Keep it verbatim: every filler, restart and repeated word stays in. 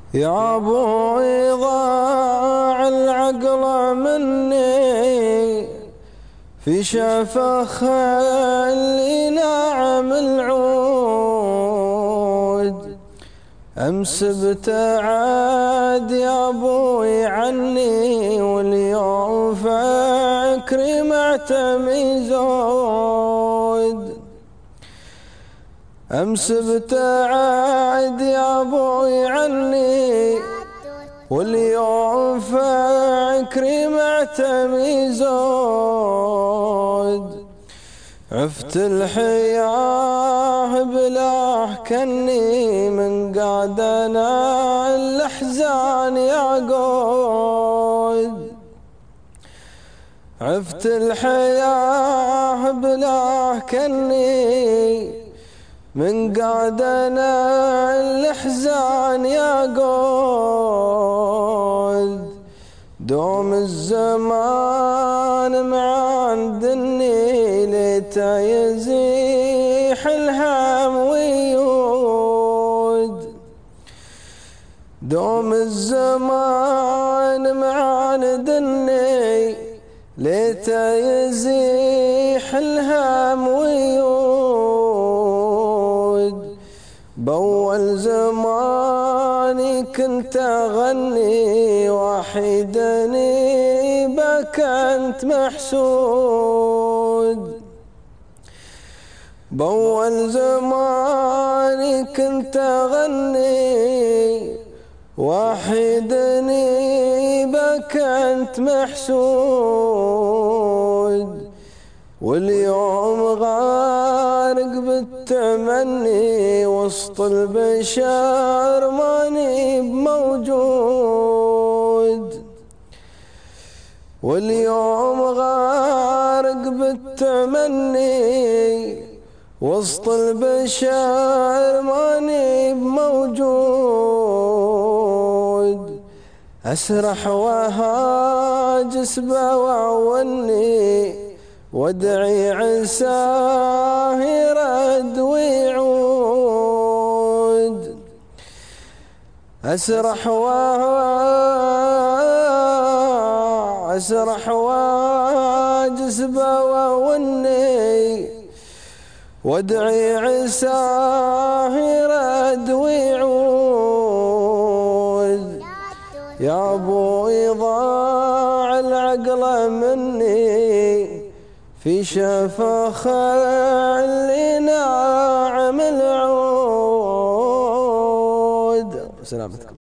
يا ابوي ضاع العقل مني في شفخ اللي ناعم العود. امس ابتعد يا ابوي عني واليوم فكري معتمي زود. امس ابتعد يا ابوي عني واليوم فكري معتمي زود. عفت الحياه بلاه كني من قعدنا الاحزان يعقود. عفت الحياه بلاه كني من قعدنا الاحزان يعقود. دوم الزمان معاندني ليته يزيح الهم ويود. دوم الزمان معاندني ليته يزيح الهم ويود. بأول زماني كنت أغني وحيدني بك أنت محسود. بأول زماني كنت أغني وحيدني بك أنت محسود. واليوم غارق بالتمني وسط البشر ماني بموجود. واليوم غارق بالتمني وسط البشر ماني بموجود. أسرح وهاجس بواوني وادعي عساه يرد ويعود. أسرح أسرح واجس بواوني وادعي عساه يرد ويعود. يا ابوي ضاع العقل مني في شفخ اللي ناعم العود. سلامتكم.